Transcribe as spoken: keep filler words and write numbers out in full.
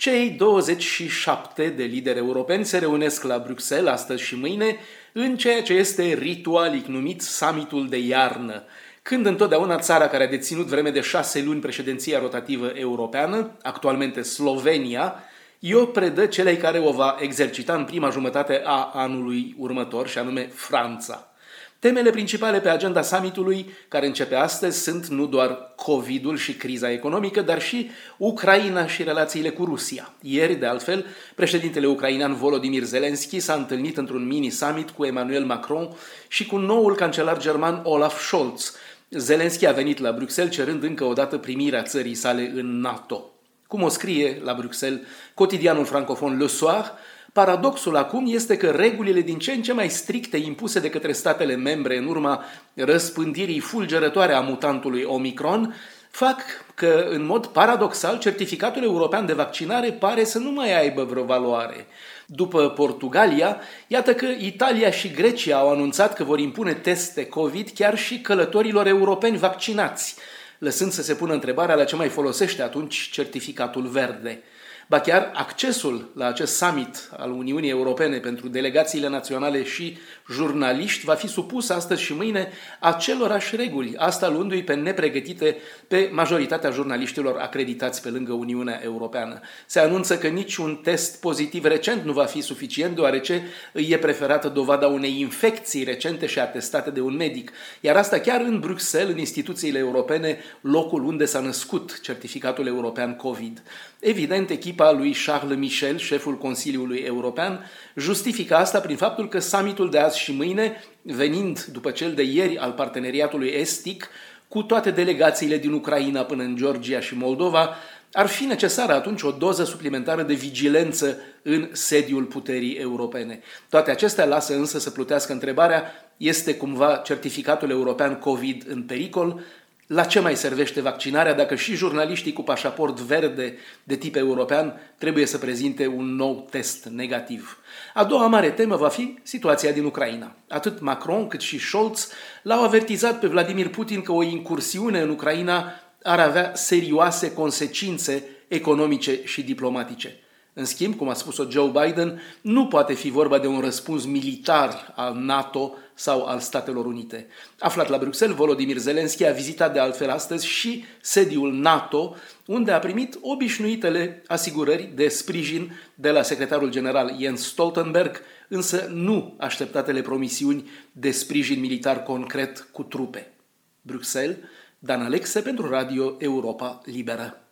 Cei douăzeci și șapte de lideri europeni se reunesc la Bruxelles astăzi și mâine în ceea ce este ritualic numit summitul de iarnă, când întotdeauna țara care a deținut vreme de șase luni președinția rotativă europeană, actualmente Slovenia, i-o predă celei care o va exercita în prima jumătate a anului următor, și anume Franța. Temele principale pe agenda summitului, care începe astăzi, sunt nu doar COVID-ul și criza economică, dar și Ucraina și relațiile cu Rusia. Ieri, de altfel, președintele ucrainean Volodymyr Zelensky s-a întâlnit într-un mini-summit cu Emmanuel Macron și cu noul cancelar german Olaf Scholz. Zelensky a venit la Bruxelles cerând încă o dată primirea țării sale în NATO. Cum o scrie la Bruxelles cotidianul francofon Le Soir, paradoxul acum este că regulile din ce în ce mai stricte impuse de către statele membre în urma răspândirii fulgerătoare a mutantului Omicron fac că, în mod paradoxal, certificatul european de vaccinare pare să nu mai aibă vreo valoare. După Portugalia, iată că Italia și Grecia au anunțat că vor impune teste COVID chiar și călătorilor europeni vaccinați, lăsând să se pună întrebarea la ce mai folosește atunci certificatul verde. Ba chiar accesul la acest summit al Uniunii Europene pentru delegațiile naționale și jurnaliști va fi supus astăzi și mâine acelorași reguli, asta luându-i pe nepregătite pe majoritatea jurnaliștilor acreditați pe lângă Uniunea Europeană. Se anunță că niciun test pozitiv recent nu va fi suficient, deoarece îi e preferată dovada unei infecții recente și atestate de un medic, iar asta chiar în Bruxelles, în instituțiile europene, locul unde s-a născut certificatul european COVID. Evident, echipa lui Charles Michel, șeful Consiliului European, justifică asta prin faptul că summitul de azi și mâine, venind după cel de ieri al parteneriatului estic, cu toate delegațiile din Ucraina până în Georgia și Moldova, ar fi necesară atunci o doză suplimentară de vigilență în sediul puterii europene. Toate acestea lasă însă să plutească întrebarea: este cumva certificatul european COVID în pericol? La ce mai servește vaccinarea dacă și jurnaliștii cu pașaport verde de tip european trebuie să prezinte un nou test negativ? A doua mare temă va fi situația din Ucraina. Atât Macron cât și Scholz l-au avertizat pe Vladimir Putin că o incursiune în Ucraina ar avea serioase consecințe economice și diplomatice. În schimb, cum a spus-o Joe Biden, nu poate fi vorba de un răspuns militar al NATO sau al Statelor Unite. Aflat la Bruxelles, Volodymyr Zelensky a vizitat de altfel astăzi și sediul NATO, unde a primit obișnuitele asigurări de sprijin de la secretarul general Jens Stoltenberg, însă nu așteptatele promisiuni de sprijin militar concret cu trupe. Bruxelles, Dan Alexe pentru Radio Europa Liberă.